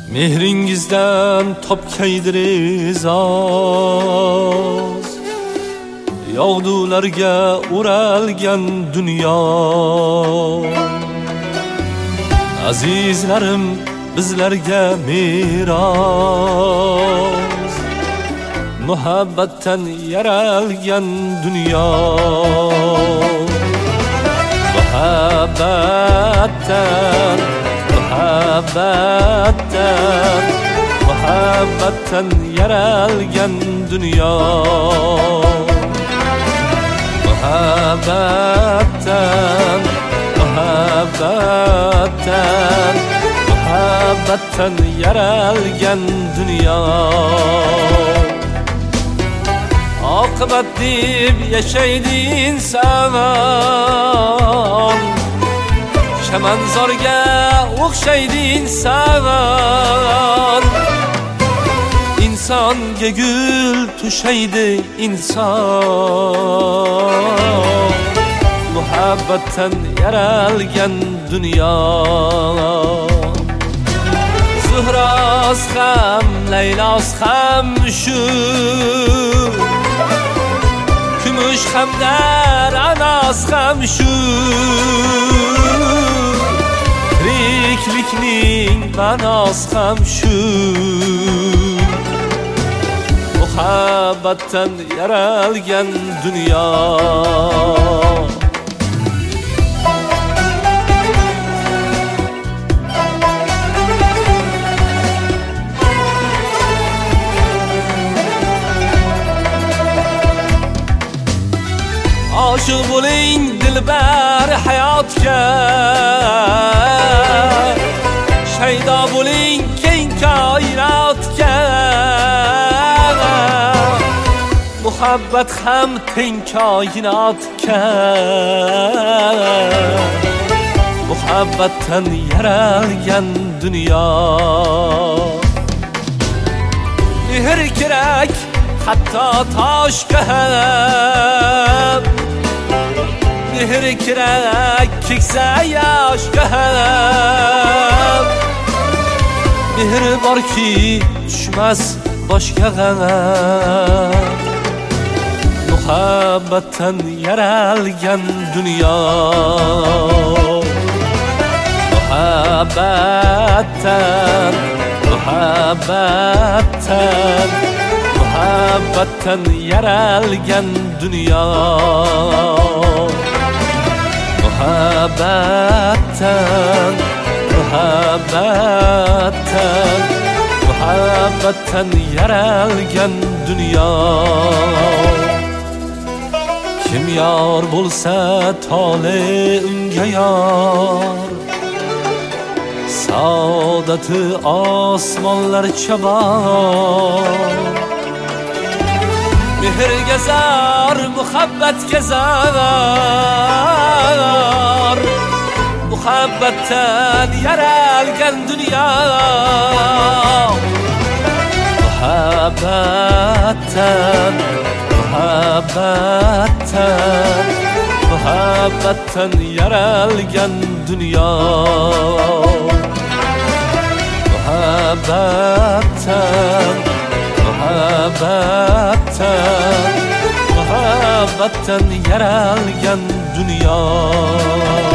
Mehringizdan topkaydir e'zoz, yog'dularga o'ralgan dunyo. Azizlarim bizlarga meros, muhabbatdan yaralgan dunyo. Muhabbatdan, muhabbatdan, muhabbattan yaralgan dunyo. Muhabbatdan, muhabbattan, muhabbattan yaralgan dunyo. Oqibat deb yashaydi inson, chamanzorga o'xshaydi inson. Insonga gul to'shaydi inson, muhabbatdan yaralgan dunyo. Zuhros ham, Laylos ham shu, kumush hamda Ranos ham shu. Tiriklikning ma'nosi ham shu, muhabbatdan yaralgan dunyo. Oshiq bo'ling dilbar hayotga, shaydo bo'ling keng koinotga. Muhabbat ham teng koinotga, muhabbatdan yaralgan dunyo. Mehr kerak hatto toshga ham, mehr kerak keksa yoshga ham. Mehr borki tushmas boshga g'am, muhabbatdan yaralgan dunyo. Muhabbatdan, muhabbattan, muhabbattan yaralgan dunyo. Muhabbattan, muhabbattan, muhabbattan yaralgan dunyo. Kim yor bo'lsa tole unga yor, saodati osmonlarcha bor. Mehrga zor, muhabbatga zor, muhabbatdan yaralgan dunyo. Muhabbatdan, muhabbattan, muhabbattan yaralgan dunyo. Muhabbattan, muhabbattan, muhabbattan yaralgan dunyo.